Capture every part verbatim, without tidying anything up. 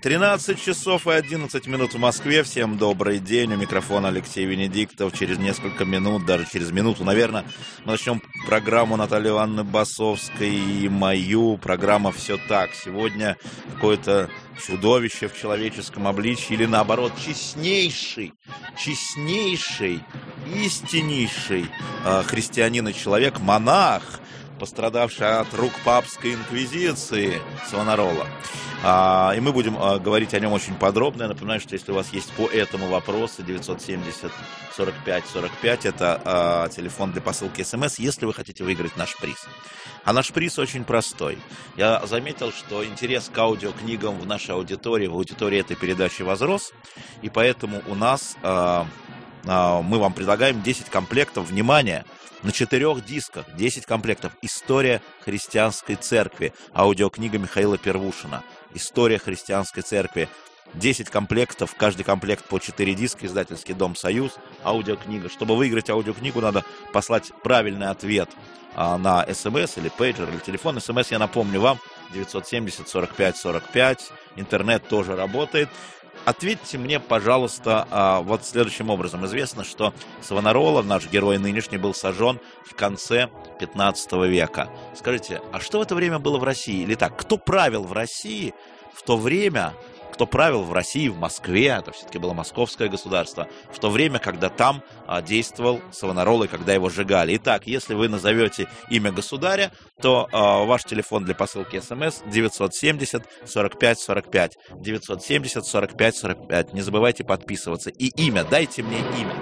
тринадцать часов и одиннадцать минут в Москве. Всем добрый день. У микрофона Алексей Венедиктов. Через несколько минут, даже через минуту, наверное, мы начнем программу Натальи Ивановны Басовской и мою. Программа «Все так». Сегодня какое-то чудовище в человеческом обличье или, наоборот, честнейший, честнейший, истиннейший э, христианин и человек, монах, пострадавший от рук папской инквизиции Савонарола. А, и мы будем а, говорить о нем очень подробно. Я напоминаю, что если у вас есть по этому вопросы, девятьсот семьдесят сорок пять сорок пять, это а, телефон для посылки СМС, если вы хотите выиграть наш приз. А наш приз очень простой. Я заметил, что интерес к аудиокнигам в нашей аудитории, в аудитории этой передачи возрос, и поэтому у нас а, а, мы вам предлагаем десять комплектов, внимание, на четырех дисках, десять комплектов. История христианской церкви. Аудиокнига Михаила Первушина. История христианской церкви. десять комплектов, каждый комплект по четыре диска. Издательский дом «Союз». Аудиокнига. Чтобы выиграть аудиокнигу, надо послать правильный ответ а, на СМС или пейджер, или телефон. СМС, я напомню вам, девятьсот семьдесят сорок пять сорок пять. Интернет тоже работает. Ответьте мне, пожалуйста, вот следующим образом. Известно, что Савонарола, наш герой нынешний, был сожжен в конце пятнадцатого века. Скажите, а что в это время было в России? Или так, кто правил в России в то время, кто правил в России, в Москве, это все-таки было московское государство, в то время, когда там а, действовал Савонарола и когда его сжигали. Итак, если вы назовете имя государя, то а, ваш телефон для посылки СМС девятьсот семьдесят сорок пять сорок пять. девятьсот семьдесят сорок пять сорок пять. Не забывайте подписываться. И имя, дайте мне имя.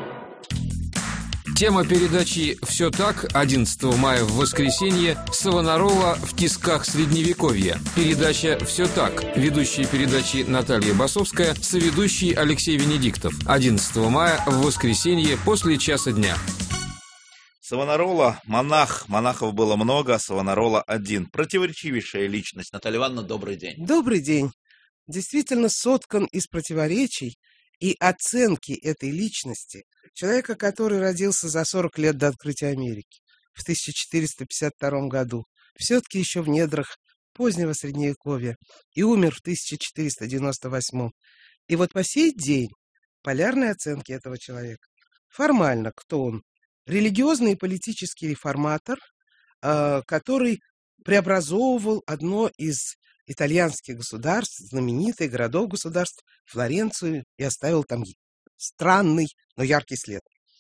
Тема передачи «Все так» одиннадцатого мая в воскресенье. Савонарола в тисках Средневековья. Передача «Все так». Ведущие передачи Наталья Басовская, соведущий Алексей Венедиктов. одиннадцатого мая в воскресенье после часа дня. Савонарола, монах. Монахов было много, а Савонарола один. Противоречивейшая личность. Наталья Ивановна, добрый день. Добрый день. Действительно соткан из противоречий и оценки этой личности человека, который родился за сорок лет до открытия Америки в тысяча четыреста пятьдесят втором году, все-таки еще в недрах позднего Средневековья, и умер в тысяча четыреста девяносто восьмом. И вот по сей день полярные оценки этого человека. Формально кто он? Религиозный и политический реформатор, э, который преобразовывал одно из итальянских государств, знаменитых городов-государств, Флоренцию, и оставил там странный, но яркий след.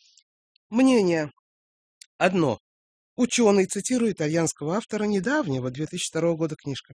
Мнение одно. Ученый, цитирую итальянского автора недавнего, две тысячи второго года книжка.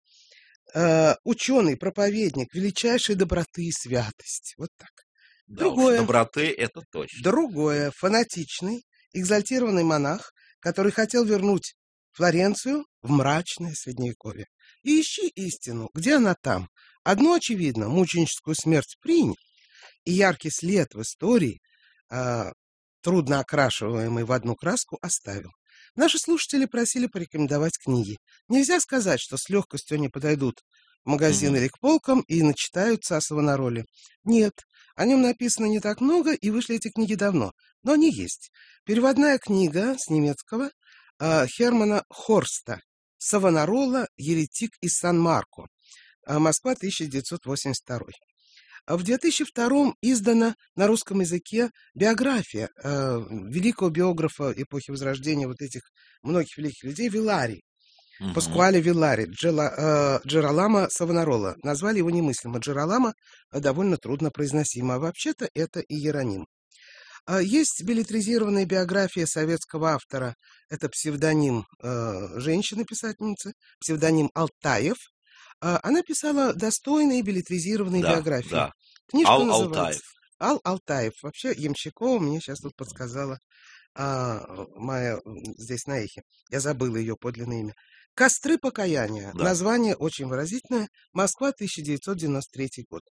Э, ученый, проповедник величайшей доброты и святости. Вот так. Да Другое. Уж, доброты это точно. Другое. Фанатичный, экзальтированный монах, который хотел вернуть Флоренцию в мрачное Средневековье. И ищи истину, где она там. Одно очевидно, мученическую смерть принял, и яркий след в истории, э, трудно окрашиваемый в одну краску, оставил. Наши слушатели просили порекомендовать книги. Нельзя сказать, что с легкостью они подойдут в магазин mm-hmm. или к полкам и начитаются о Савонароле. Нет, о нем написано не так много, и вышли эти книги давно, но они есть. Переводная книга с немецкого э, Хермана Хорста «Савонарола. Еретик из Сан-Марко». Москва, тысяча девятьсот восемьдесят второй. В две тысячи втором издана на русском языке биография э, великого биографа эпохи Возрождения, вот этих многих великих людей, Виллари, угу. Паскуале Виллари, Джела, э, Джеролamo Савонарола. Назвали его немыслимо. Джеролamo довольно трудно произносимо, а вообще-то это Иероним. Есть билетризированная биография советского автора, это псевдоним э, женщины-писательницы, псевдоним Алтаев. Э, она писала достойные билетризированные да, биографии. Да. Книжка Ал называется Ал Алтаев. Вообще Ямщикова мне сейчас тут подсказала э, моя здесь на эхе. Я забыла ее подлинное имя. «Костры покаяния». Да. Название очень выразительное. Москва, тысяча девятьсот девяносто третий год.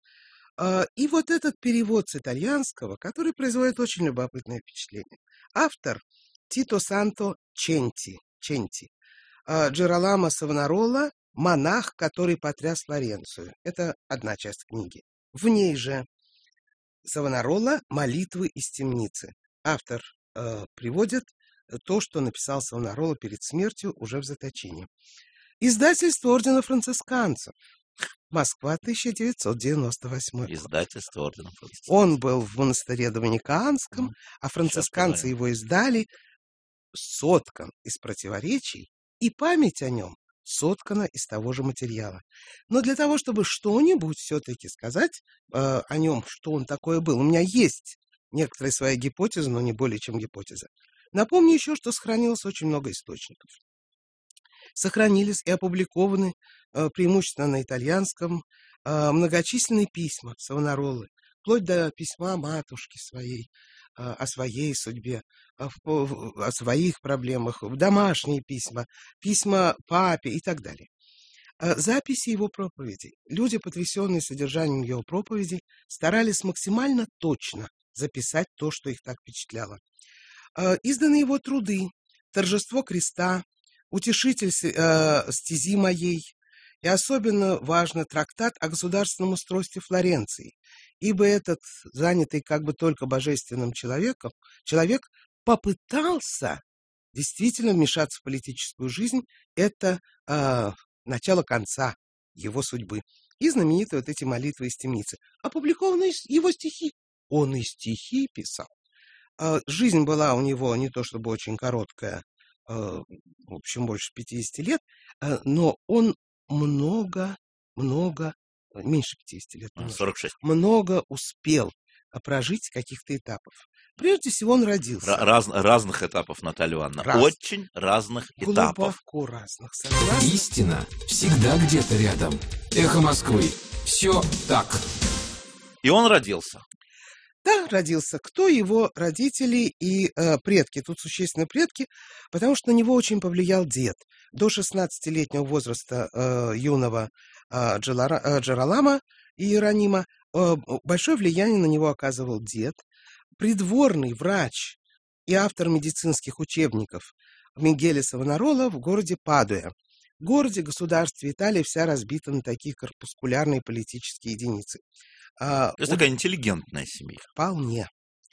И вот этот перевод с итальянского, который производит очень любопытное впечатление. Автор Тито Санто Ченти. Ченти. Джеролamo Савонарола, монах, который потряс Флоренцию. Это одна часть книги. В ней же Савонарола «Молитвы из темницы». Автор э, приводит то, что написал Савонарола перед смертью уже в заточении. Издательство ордена францисканцев. Москва, тысяча девятьсот девяносто восьмой год. Издательство Ордена Францисканцев. Он был в монастыре Доминиканском, Мгм. а францисканцы понимаю. его издали, соткан из противоречий, и память о нем соткана из того же материала. Но для того, чтобы что-нибудь все-таки сказать э, о нем, что он такое был, у меня есть некоторые свои гипотезы, но не более чем гипотеза. Напомню еще, что сохранилось очень много источников. Сохранились и опубликованы э, преимущественно на итальянском э, многочисленные письма Савонаролы, вплоть до письма матушки своей, э, о своей судьбе, о, в- о своих проблемах, домашние письма, письма папе и так далее. Э, Записи его проповедей. Люди, потрясенные содержанием его проповедей, старались максимально точно записать то, что их так впечатляло. Э, Изданы его труды «Торжество креста», «Утешитель с- э, стези моей», и особенно важно трактат о государственном устройстве Флоренции, ибо этот, занятый как бы только божественным человеком, человек попытался действительно вмешаться в политическую жизнь. Это э, начало конца его судьбы. И знаменитые вот эти молитвы из темницы. Опубликованы из- его стихи. Он и стихи писал. Э, Жизнь была у него не то чтобы очень короткая, э, в общем, больше пятидесяти лет, э, но он много, много, э, меньше пятидесяти лет, А, немножко, сорок шесть. много успел э, прожить каких-то этапов. Прежде всего он Ра- родился. раз- разных этапов, Наталья Ивановна. Раз. Очень разных этапов. Глубоко разных, согласна? Истина всегда где-то рядом. Эхо Москвы. Все так. И он родился. Да, родился. Кто его родители и э, предки? Тут существенно предки, потому что на него очень повлиял дед. До шестнадцатилетнего возраста э, юного э, Джелара- э, Джералама Иеронима э, большое влияние на него оказывал дед, придворный врач и автор медицинских учебников Мигеле Савонарола в городе Падуя. В городе, государстве Италии вся разбита на такие корпускулярные политические единицы. А, То есть у- такая интеллигентная семья. Вполне.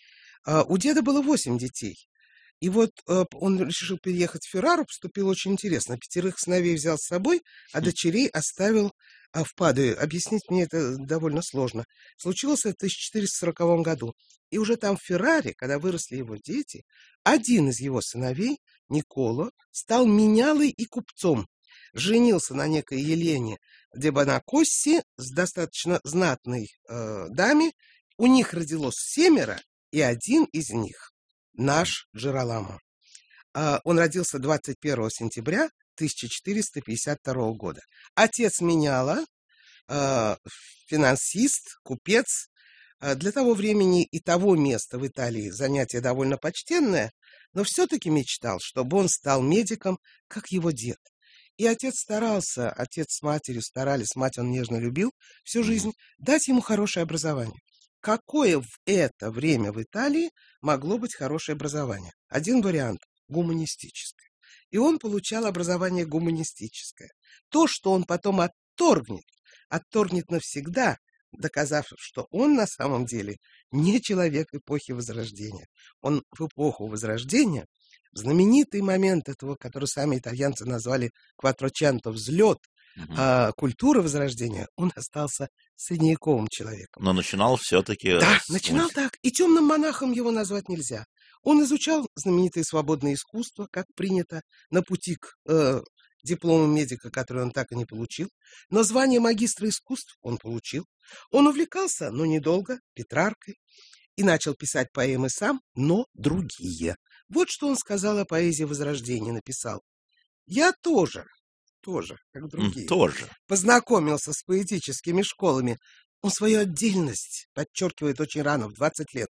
А, У деда было восемь детей. И вот э, п- он решил переехать в Феррару, поступил очень интересно. Пятерых сыновей взял с собой, а дочерей оставил а, в Падуе. Объяснить мне это довольно сложно. Случилось это в тысяча четыреста сороковом году. И уже там в Ферраре, когда выросли его дети, один из его сыновей, Николо, стал менялой и купцом. Женился на некой Елене де Бонакосси с достаточно знатной э, даме. У них родилось семеро, и один из них наш Джералама. А, Он родился двадцать первого сентября тысяча четыреста пятьдесят второго года. Отец меняла, а, финансист, купец. А, Для того времени и того места в Италии занятие довольно почтенное, но все-таки мечтал, чтобы он стал медиком, как его дед. И отец старался, отец с матерью старались, мать он нежно любил всю жизнь, дать ему хорошее образование. Какое в это время в Италии могло быть хорошее образование? Один вариант – гуманистическое. И он получал образование гуманистическое. То, что он потом отторгнет, отторгнет навсегда, доказав, что он на самом деле не человек эпохи Возрождения. Он в эпоху Возрождения, в знаменитый момент этого, который сами итальянцы назвали «кватроченто» – взлет Мгм. а, культуры Возрождения, он остался средневековым человеком. Но начинал все-таки... Да, начинал так. И темным монахом его назвать нельзя. Он изучал знаменитые свободные искусства, как принято, на пути к э, диплому медика, который он так и не получил. Но звание магистра искусств он получил. Он увлекался, но недолго, Петраркой, и начал писать поэмы сам, но другие. Вот что он сказал о поэзии Возрождения, написал. «Я тоже, тоже, как М, другие, Тоже. познакомился с поэтическими школами». Он свою отдельность подчеркивает очень рано, в двадцать лет.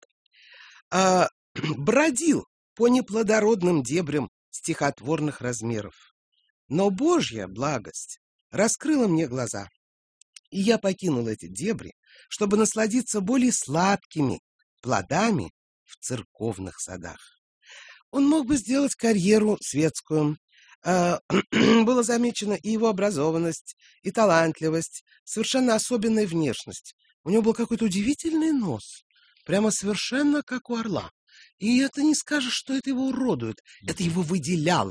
А, бродил по неплодородным дебрям стихотворных размеров. Но Божья благость раскрыла мне глаза, и я покинул эти дебри, чтобы насладиться более сладкими плодами в церковных садах. Он мог бы сделать карьеру светскую. А, Было замечено и его образованность, и талантливость, совершенно особенная внешность. У него был какой-то удивительный нос, прямо совершенно как у орла. И это не скажешь, что это его уродует, это его выделяло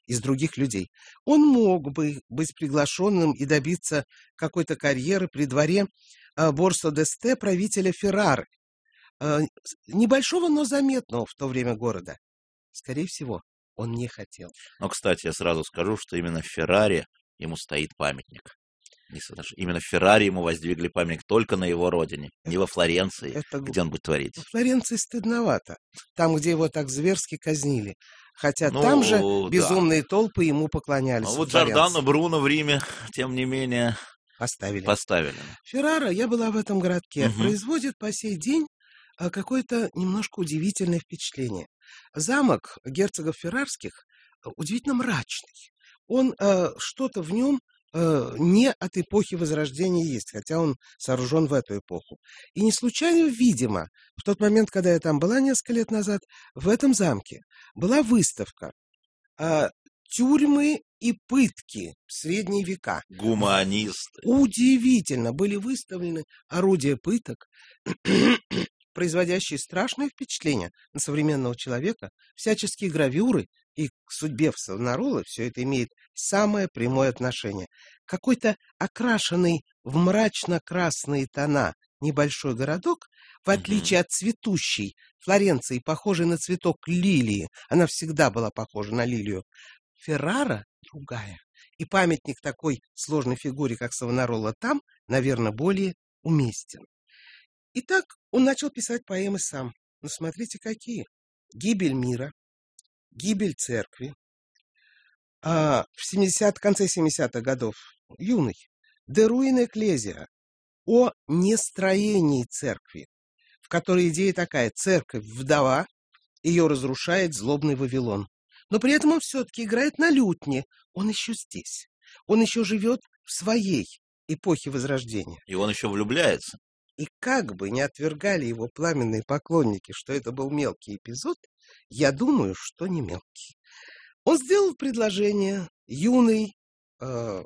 из других людей. Он мог бы быть приглашенным и добиться какой-то карьеры при дворе э, Борсо д'Este, правителя Феррары, э, небольшого, но заметного в то время города. Скорее всего, он не хотел. Но, кстати, я сразу скажу, что именно в Ферраре ему стоит памятник. Именно в Ферраре ему воздвигли памятник только на его родине, не во Флоренции, Это... где он будет творить. В Флоренции стыдновато, там, где его так зверски казнили. Хотя ну, там же да. безумные толпы ему поклонялись. А вот Джордано Бруно в Риме, тем не менее, поставили. поставили. Феррара, я была в этом городке, угу. производит по сей день какое-то немножко удивительное впечатление. Замок герцогов феррарских удивительно мрачный. Он, э, что-то в нем э, не от эпохи Возрождения есть, хотя он сооружен в эту эпоху. И не случайно, видимо, в тот момент, когда я там была несколько лет назад, в этом замке была выставка э, «Тюрьмы и пытки в средние века». Гуманисты. Удивительно. Были выставлены орудия пыток, производящие страшное впечатление на современного человека, всяческие гравюры, и к судьбе Савонаролы все это имеет самое прямое отношение. Какой-то окрашенный в мрачно-красные тона небольшой городок, в отличие mm-hmm. от цветущей Флоренции, похожей на цветок лилии, она всегда была похожа на лилию, Феррара другая. И памятник такой сложной фигуре, как Савонарола, там, наверное, более уместен. Итак, он начал писать поэмы сам. Ну, смотрите, какие. «Гибель мира», «Гибель церкви». А в семидесятых, конце семидесятых годов, юный, «De ruina ecclesia», о нестроении церкви, в которой идея такая: церковь вдова, ее разрушает злобный Вавилон. Но при этом он все-таки играет на лютне. Он еще здесь. Он еще живет в своей эпохе Возрождения. И он еще влюбляется. И как бы не отвергали его пламенные поклонники, что это был мелкий эпизод, я думаю, что не мелкий. Он сделал предложение, юный э,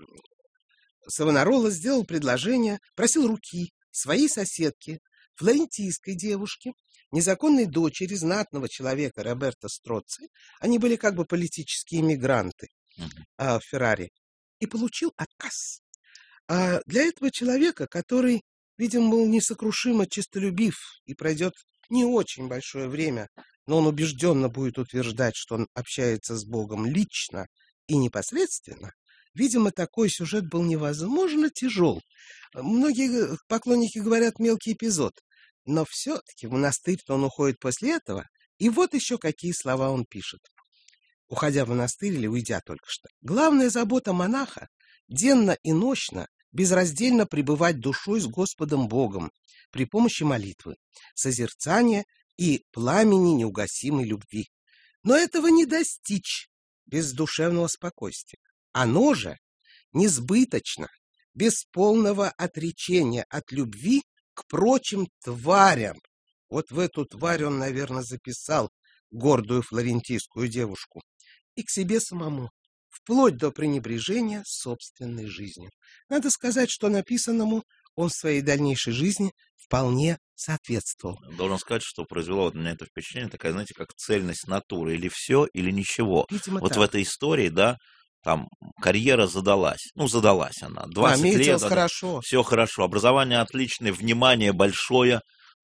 Савонарола сделал предложение, просил руки своей соседки, флорентийской девушки, незаконной дочери знатного человека Роберто Строци. Они были как бы политические эмигранты uh-huh. э, в Ферраре. И получил отказ. А для этого человека, который, видимо, был несокрушимо честолюбив и пройдет не очень большое время, но он убежденно будет утверждать, что он общается с Богом лично и непосредственно, видимо, такой сюжет был невозможно тяжел. Многие поклонники говорят мелкий эпизод, но все-таки в монастырь-то он уходит после этого, и вот еще какие слова он пишет. Уходя в монастырь или уйдя только что. Главная забота монаха — денно и нощно безраздельно пребывать душой с Господом Богом при помощи молитвы, созерцания и пламени неугасимой любви. Но этого не достичь без душевного спокойствия. Оно же несбыточно, без полного отречения от любви к прочим тварям. Вот в эту тварь он, наверное, записал гордую флорентийскую девушку. И к себе самому, вплоть до пренебрежения собственной жизнью. Надо сказать, что написанному он в своей дальнейшей жизни вполне соответствовал. Должен сказать, что произвело вот на меня это впечатление, такая, знаете, как цельность натуры. Или все, или ничего. Видимо, вот так. В этой истории, да, там карьера задалась. Ну, задалась она. двадцать а, лет. Хорошо. Все хорошо. Образование отличное, внимание большое,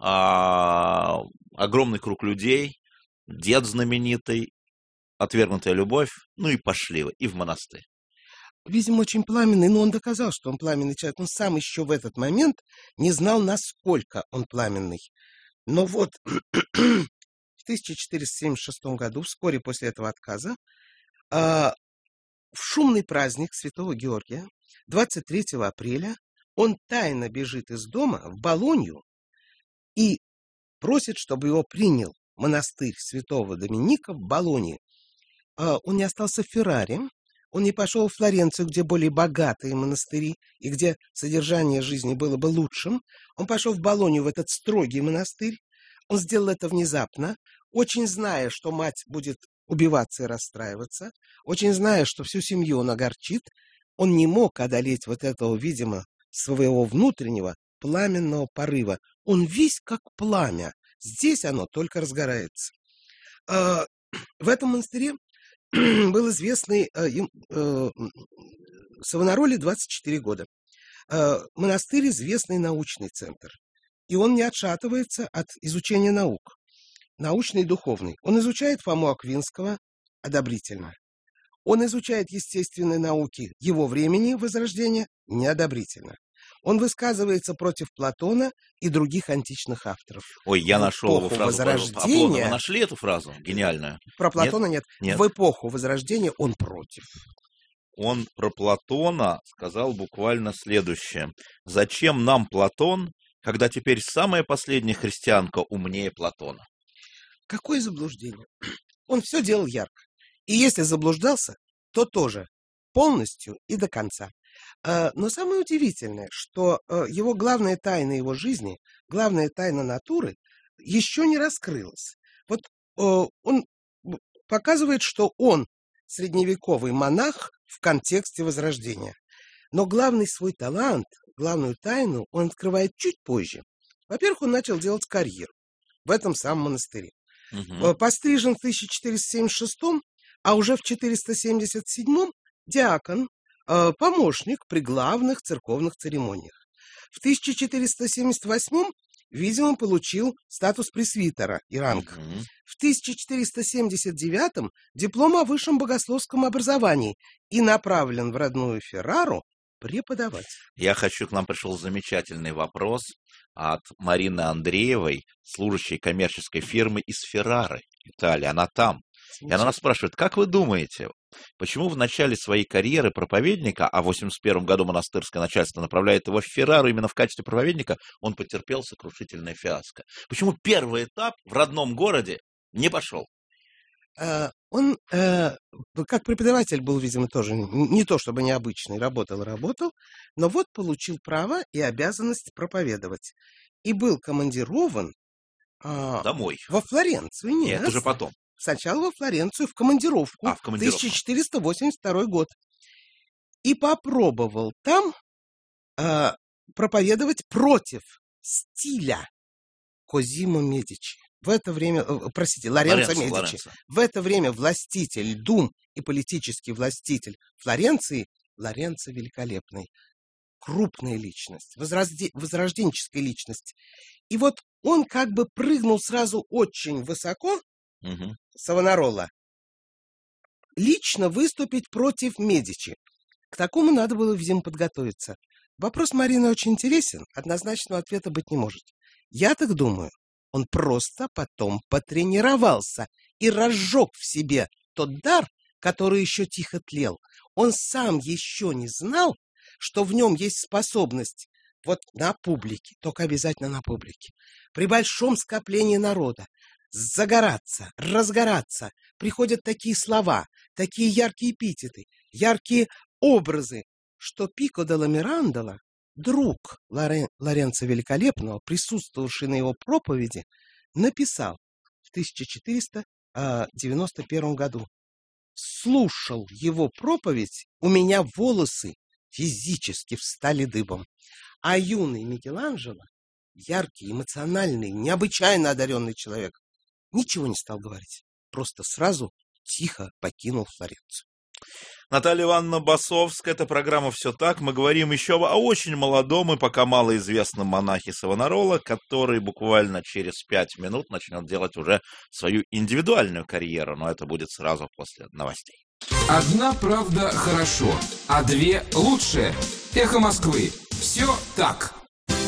а, огромный круг людей, дед знаменитый, отвергнутая любовь, ну и пошли вы, и в монастырь. Видимо, очень пламенный, но он доказал, что он пламенный человек. Он сам еще в этот момент не знал, насколько он пламенный. Но вот в тысяча четыреста семьдесят шестом году, вскоре после этого отказа, в шумный праздник Святого Георгия, двадцать третьего апреля, он тайно бежит из дома в Болонью и просит, чтобы его принял монастырь Святого Доминика в Болонье. Он не остался в Ферраре, он не пошел в Флоренцию, где более богатые монастыри и где содержание жизни было бы лучшим. Он пошел в Болонью, в этот строгий монастырь. Он сделал это внезапно, очень зная, что мать будет убиваться и расстраиваться, очень зная, что всю семью он огорчит. Он не мог одолеть вот этого, видимо, своего внутреннего пламенного порыва. Он весь как пламя. Здесь оно только разгорается. В этом монастыре был известный э, им, э, Савонароле двадцать четыре года. Э, монастырь — известный научный центр. И он не отшатывается от изучения наук. Научный и духовный. Он изучает Фому Аквинского одобрительно. Он изучает естественные науки его времени Возрождения неодобрительно. Он высказывается против Платона и других античных авторов. Ой, я В нашел его эпоху фразу. Возрождения... Аполлона. Вы нашли эту фразу? Гениальную. Про Платона нет. Нет? В эпоху Возрождения он против. Он про Платона сказал буквально следующее. «Зачем нам Платон, когда теперь самая последняя христианка умнее Платона?» Какое заблуждение? Он все делал ярко. И если заблуждался, то тоже полностью и до конца. Но самое удивительное, что его главная тайна его жизни, главная тайна натуры еще не раскрылась. Вот он показывает, что он средневековый монах в контексте Возрождения. Но главный свой талант, главную тайну он открывает чуть позже. Во-первых, он начал делать карьеру в этом самом монастыре. Угу. Пострижен в тысяча четыреста семьдесят шестом, а уже в четыреста семьдесят седьмом диакон, помощник при главных церковных церемониях. В тысяча четыреста семьдесят восьмом, видимо, получил статус пресвитера и ранг. Угу. В тысяча четыреста семьдесят девятом диплом о высшем богословском образовании и направлен в родную Феррару преподавать. Я хочу, к нам пришел замечательный вопрос от Марины Андреевой, служащей коммерческой фирмы из Феррары, Италии. Она там. И она нас спрашивает, как вы думаете, почему в начале своей карьеры проповедника, а в восемьдесят первом году монастырское начальство направляет его в Феррару именно в качестве проповедника, он потерпел сокрушительное фиаско? Почему первый этап в родном городе не пошел? Uh, он, uh, как преподаватель, был, видимо, тоже не то чтобы необычный, работал и работал, но вот получил право и обязанность проповедовать. И был командирован uh, домой. Во Флоренцию. Нет, Нет, это же потом. Сначала во Флоренцию в командировку, а, в командировку. тысяча четыреста восемьдесят второй год. И попробовал там uh, проповедовать против стиля Козимо Медичи. В это время, простите, Лоренцо Медичи. Лоренцо. В это время властитель дум и политический властитель Флоренции Лоренцо Великолепный. Крупная личность, возрожде... возрожденческая личность. И вот он как бы прыгнул сразу очень высоко, угу. Савонарола, лично выступить против Медичи. К такому надо было, видимо, подготовиться. Вопрос Марины очень интересен, однозначного ответа быть не может. Я так думаю, он просто потом потренировался и разжег в себе тот дар, который еще тихо тлел. Он сам еще не знал, что в нем есть способность вот на публике, только обязательно на публике, при большом скоплении народа, загораться, разгораться. Приходят такие слова, такие яркие эпитеты, яркие образы, что Пико делла Мирандола, друг Лорен... Лоренцо Великолепного, присутствовавший на его проповеди, написал в тысяча четыреста девяносто первом году: «Слушал его проповедь, у меня волосы физически встали дыбом». А юный Микеланджело, яркий, эмоциональный, необычайно одаренный человек, ничего не стал говорить, просто сразу тихо покинул Флоренцию. Наталья Ивановна Басовская, это программа «Все так». Мы говорим еще о очень молодом и пока малоизвестном монахе Савонарола, который буквально через пять минут начнет делать уже свою индивидуальную карьеру, но это будет сразу после новостей. Одна правда хорошо, а две лучше. Эхо Москвы. Все так.